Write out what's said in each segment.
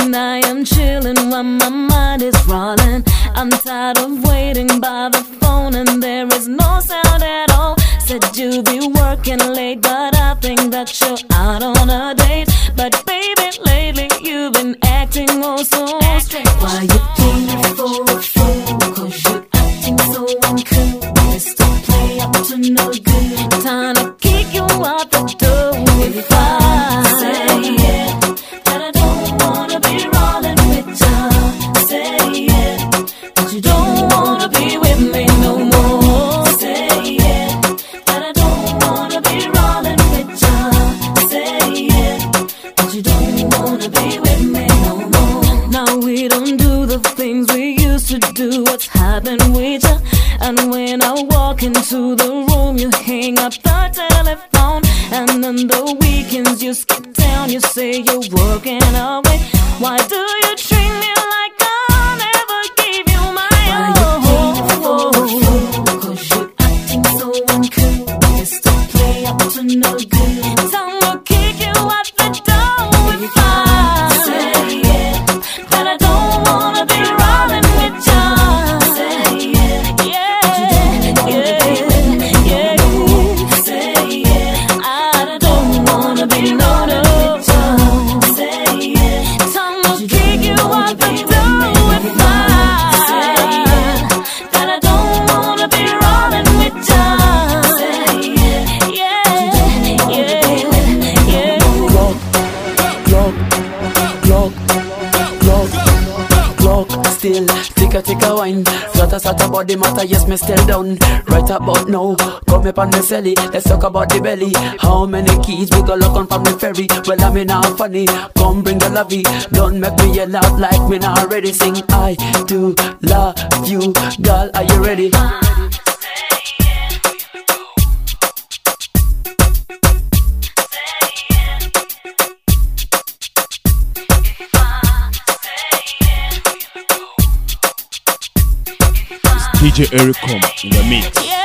and I am chilling while my mind is rolling. I'm tired of waiting by the phone and there is no sound at all. Said you be working late, but I think that you're out on a date. But baby, lately you've been acting oh so strange. Why you think for a fool? Cause you're acting so uncool. Mr. Play up to no good. Time to kick you out the door. If I say it, that I don't wanna be rolling with ya. Say it, that you don't wanna be with me no more. Say it, that I don't wanna be rolling with ya. Say it, that you don't wanna be with me no more. Now we don't do the things we used to do. What's happened with ya? And when I walk into the room, you hang up the telephone. And on the weekends you skip town, you say you're working away. Why do you treat me like I'll never give you my own? Cause you're acting so uncool. Mr. Play up to no good. Time to kick you out the door. If I say it, that I don't wanna be rolling with ya. Say it, yeah, say it, I don't wanna be no. Say it, time to kick you out the door. If I say it, that I don't wanna be rolling with ya. Say it, yeah. Clock, still take a wine. Sort about the matter, yes, me still down. Right about now, come up on me celly. Let's talk about the belly. How many keys we go lock on from the ferry? Well, I mean, not funny. Come bring the lovey. Don't make me yell out like me not ready. Sing, I do love you, girl. Are you ready? DJ Ericom in the mix. Yeah.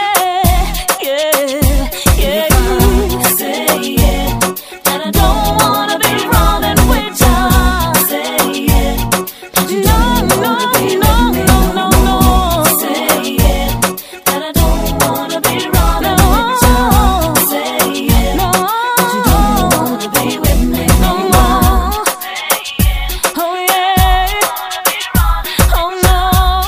Say it, that I don't wanna be rolling with ya. Say it, that you don't wanna be no. Say it, that I don't wanna be rolling with ya. Say it, that you don't wanna be with me no more. Oh yeah, oh no.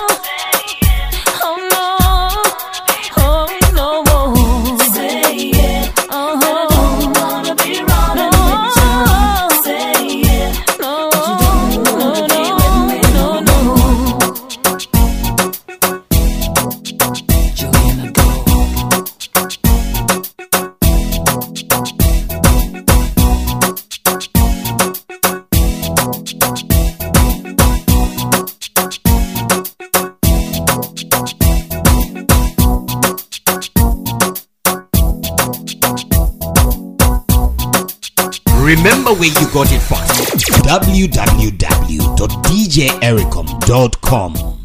Remember where you got it from. www.djericom.com